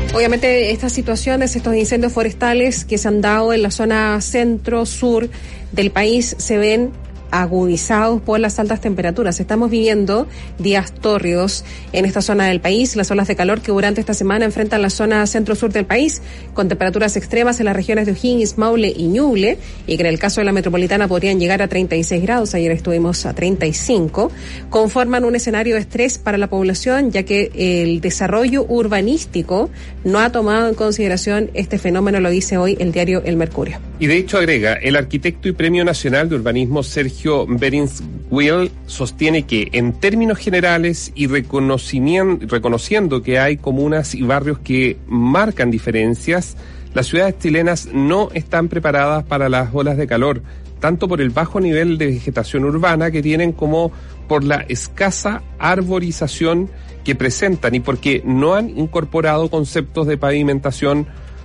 Obviamente estas situaciones, estos incendios forestales que se han dado en la zona centro-sur del país se ven agudizados por las altas temperaturas. Estamos viviendo días tórridos en esta zona del país, las olas de calor que durante esta semana enfrentan la zona centro-sur del país, con temperaturas extremas en las regiones de O'Higgins, Maule y Ñuble, y que en el caso de la metropolitana podrían llegar a 36 grados, ayer estuvimos a 35, conforman un escenario de estrés para la población, ya que el desarrollo urbanístico no ha tomado en consideración este fenómeno, lo dice hoy el diario El Mercurio. Y de hecho agrega, el arquitecto y Premio Nacional de Urbanismo Sergio Berinswil sostiene que en términos generales y reconociendo que hay comunas y barrios que marcan diferencias, las ciudades chilenas no están preparadas para las olas de calor, tanto por el bajo nivel de vegetación urbana que tienen como por la escasa arborización que presentan y porque no han incorporado conceptos de pavimentación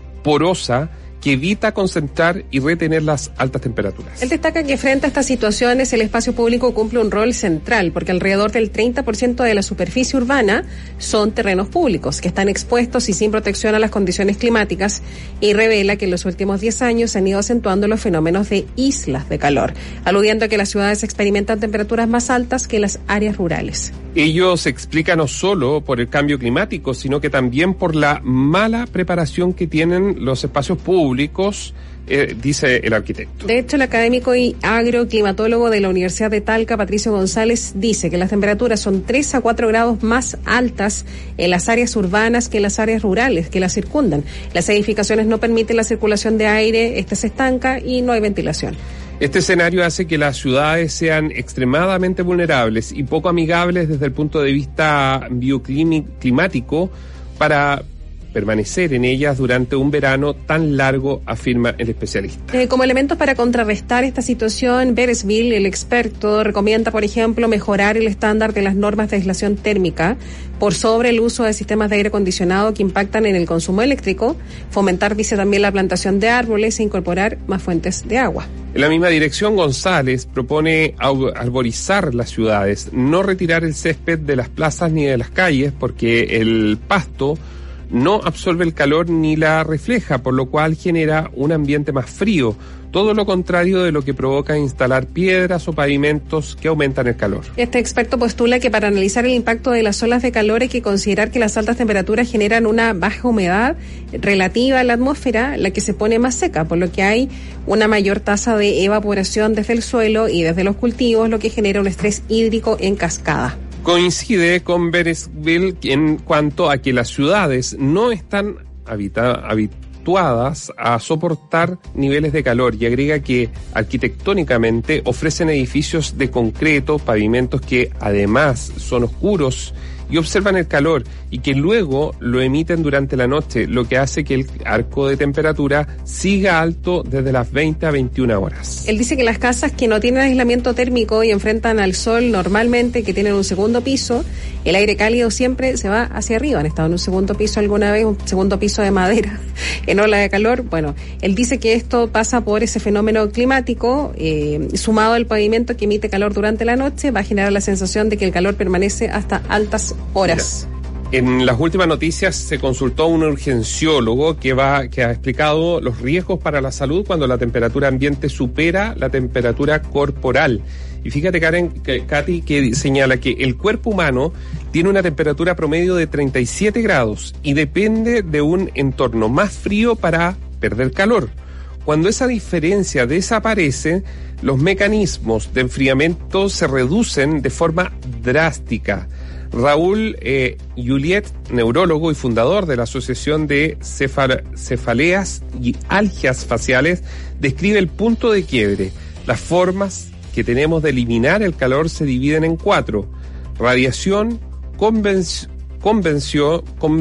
porosa que evita concentrar y retener las altas temperaturas. Él destaca que frente a estas situaciones el espacio público cumple un rol central porque alrededor del 30% de la superficie urbana son terrenos públicos que están expuestos y sin protección a las condiciones climáticas, y revela que en los últimos 10 años se han ido acentuando los fenómenos de islas de calor, aludiendo a que las ciudades experimentan temperaturas más altas que las áreas rurales. Ello se explica no solo por el cambio climático, sino que también por la mala preparación que tienen los espacios públicos, dice el arquitecto. De hecho, el académico y agroclimatólogo de la Universidad de Talca, Patricio González, dice que las temperaturas son 3 a 4 grados más altas en las áreas urbanas que en las áreas rurales que las circundan. Las edificaciones no permiten la circulación de aire, este se estanca y no hay ventilación. Este escenario hace que las ciudades sean extremadamente vulnerables y poco amigables desde el punto de vista bioclimático para permanecer en ellas durante un verano tan largo, afirma el especialista. Como elementos para contrarrestar esta situación, Beresville, el experto, recomienda, por ejemplo, mejorar el estándar de las normas de aislación térmica por sobre el uso de sistemas de aire acondicionado que impactan en el consumo eléctrico, fomentar, dice también, la plantación de árboles e incorporar más fuentes de agua. En la misma dirección, González propone arborizar las ciudades, no retirar el césped de las plazas ni de las calles, porque el pasto no absorbe el calor ni la refleja, por lo cual genera un ambiente más frío, todo lo contrario de lo que provoca instalar piedras o pavimentos que aumentan el calor. Este experto postula que para analizar el impacto de las olas de calor hay que considerar que las altas temperaturas generan una baja humedad relativa a la atmósfera, la que se pone más seca, por lo que hay una mayor tasa de evaporación desde el suelo y desde los cultivos, lo que genera un estrés hídrico en cascada. Coincide con Beresville en cuanto a que las ciudades no están habituadas a soportar niveles de calor y agrega que arquitectónicamente ofrecen edificios de concreto, pavimentos que además son oscuros y observan el calor y que luego lo emiten durante la noche, lo que hace que el arco de temperatura siga alto desde las 20 a 21 horas. Él dice que las casas que no tienen aislamiento térmico y enfrentan al sol normalmente, que tienen un segundo piso, el aire cálido siempre se va hacia arriba. Han estado en un segundo piso alguna vez, un segundo piso de madera en ola de calor. Bueno, él dice que esto pasa por ese fenómeno climático, sumado al pavimento que emite calor durante la noche, va a generar la sensación de que el calor permanece hasta altas horas. Mira, en las últimas noticias se consultó a un urgenciólogo que ha explicado los riesgos para la salud cuando la temperatura ambiente supera la temperatura corporal. Y fíjate, Katy, que señala que el cuerpo humano tiene una temperatura promedio de 37 grados y depende de un entorno más frío para perder calor. Cuando esa diferencia desaparece, los mecanismos de enfriamiento se reducen de forma drástica. Raúl Juliet, neurólogo y fundador de la Asociación de Cefaleas y Algias Faciales, describe el punto de quiebre. Las formas que tenemos de eliminar el calor se dividen en 4: radiación, convección,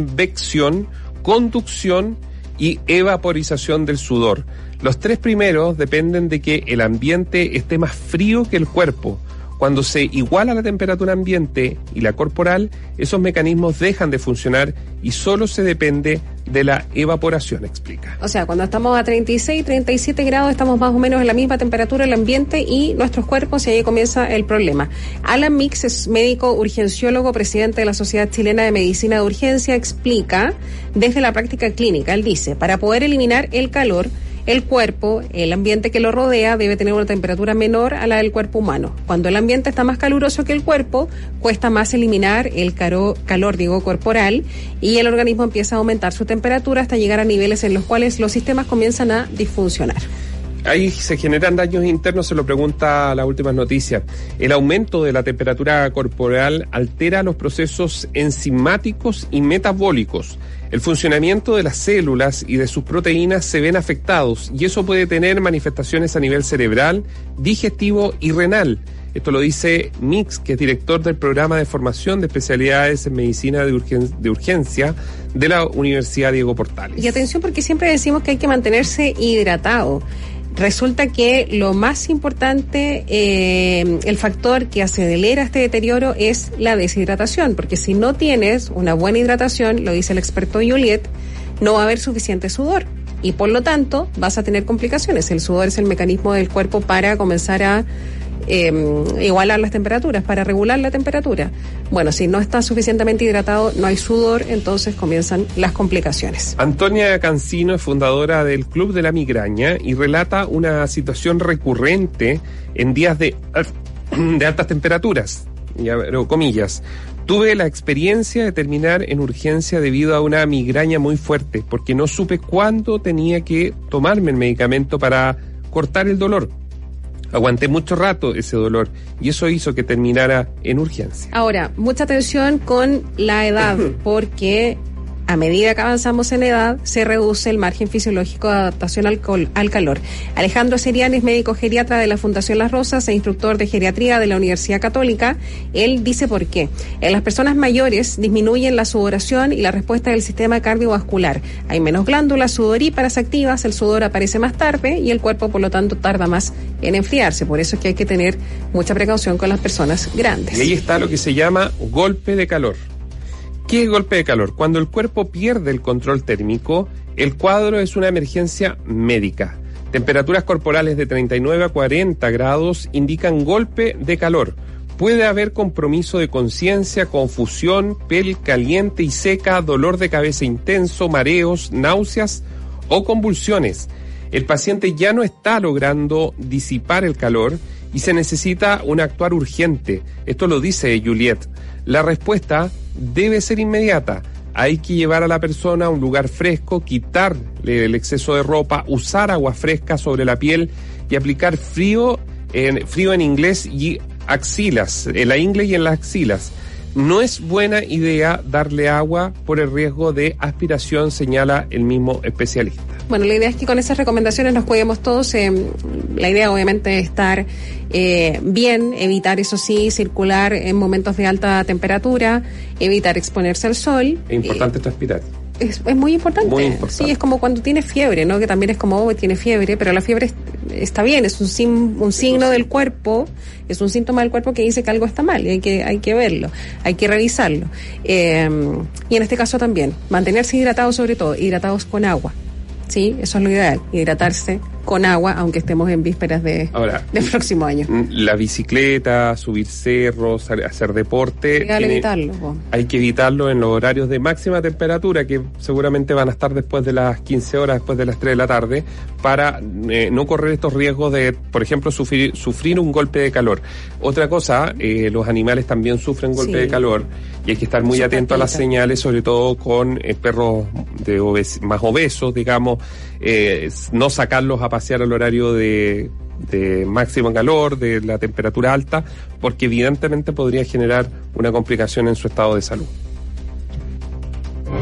conducción y evaporización del sudor. Los 3 primeros dependen de que el ambiente esté más frío que el cuerpo, Cuando se iguala la temperatura ambiente y la corporal, esos mecanismos dejan de funcionar y solo se depende de la evaporación, explica. O sea, cuando estamos a 36, 37 grados, estamos más o menos en la misma temperatura del ambiente y nuestros cuerpos, y ahí comienza el problema. Alan Mix es médico urgenciólogo, presidente de la Sociedad Chilena de Medicina de Urgencia, explica desde la práctica clínica. Él dice, para poder eliminar el calor, el cuerpo, el ambiente que lo rodea, debe tener una temperatura menor a la del cuerpo humano. Cuando el ambiente está más caluroso que el cuerpo, cuesta más eliminar el calor corporal, y el organismo empieza a aumentar su temperatura hasta llegar a niveles en los cuales los sistemas comienzan a disfuncionar. Ahí se generan daños internos, se lo pregunta las últimas noticias. El aumento de la temperatura corporal altera los procesos enzimáticos y metabólicos. El funcionamiento de las células y de sus proteínas se ven afectados, y eso puede tener manifestaciones a nivel cerebral, digestivo y renal. Esto lo dice Mix, que es director del programa de formación de especialidades en medicina de urgencia de la Universidad Diego Portales. Y atención, porque siempre decimos que hay que mantenerse hidratado. Resulta que lo más importante, el factor que acelera este deterioro es la deshidratación, porque si no tienes una buena hidratación, lo dice el experto Juliet, no va a haber suficiente sudor y por lo tanto vas a tener complicaciones. El sudor es el mecanismo del cuerpo para comenzar a igualar las temperaturas, para regular la temperatura. Bueno, si no está suficientemente hidratado, no hay sudor, entonces comienzan las complicaciones. Antonia Cancino es fundadora del Club de la Migraña y relata una situación recurrente en días de altas temperaturas, ya, pero comillas. Tuve la experiencia de terminar en urgencia debido a una migraña muy fuerte, porque no supe cuándo tenía que tomarme el medicamento para cortar el dolor. Aguanté mucho rato ese dolor y eso hizo que terminara en urgencia. Ahora, mucha atención con la edad, porque a medida que avanzamos en edad, se reduce el margen fisiológico de adaptación al calor. Alejandro Serián es médico geriatra de la Fundación Las Rosas e instructor de geriatría de la Universidad Católica. Él dice por qué. En las personas mayores disminuyen la sudoración y la respuesta del sistema cardiovascular. Hay menos glándulas sudoríparas activas, el sudor aparece más tarde y el cuerpo, por lo tanto, tarda más en enfriarse. Por eso es que hay que tener mucha precaución con las personas grandes. Y ahí está lo que se llama golpe de calor. ¿Qué es golpe de calor? Cuando el cuerpo pierde el control térmico, el cuadro es una emergencia médica. Temperaturas corporales de 39 a 40 grados indican golpe de calor. Puede haber compromiso de conciencia, confusión, piel caliente y seca, dolor de cabeza intenso, mareos, náuseas o convulsiones. El paciente ya no está logrando disipar el calor y se necesita un actuar urgente. Esto lo dice Juliet. La respuesta debe ser inmediata. Hay que llevar a la persona a un lugar fresco, quitarle el exceso de ropa, usar agua fresca sobre la piel y aplicar frío en inglés y axilas, en la ingle y en las axilas. No es buena idea darle agua por el riesgo de aspiración, señala el mismo especialista. Bueno, la idea es que con esas recomendaciones nos cuidemos todos. La idea obviamente es estar bien, evitar, eso sí, circular en momentos de alta temperatura, evitar exponerse al sol. Es importante transpirar. Es muy importante. Muy importante. Sí, es como cuando tienes fiebre, ¿no? Que también es como, tiene fiebre, pero la fiebre está bien, es un signo del cuerpo, es un síntoma del cuerpo que dice que algo está mal y hay que verlo, hay que revisarlo. Y en este caso también, mantenerse hidratados, sobre todo, hidratados con agua. Sí, eso es lo ideal, hidratarse con agua, aunque estemos en vísperas del próximo año. La bicicleta, subir cerros, hacer deporte. Hay que evitarlo en los horarios de máxima temperatura, que seguramente van a estar después de las 15 horas, después de las 3 de la tarde, para no correr estos riesgos de, por ejemplo, sufrir un golpe de calor. Otra cosa, los animales también sufren golpe de calor y hay que estar muy atento a las señales, sobre todo con perros más obesos, digamos, no sacarlos a pasear al horario de máximo calor, de la temperatura alta, porque evidentemente podría generar una complicación en su estado de salud.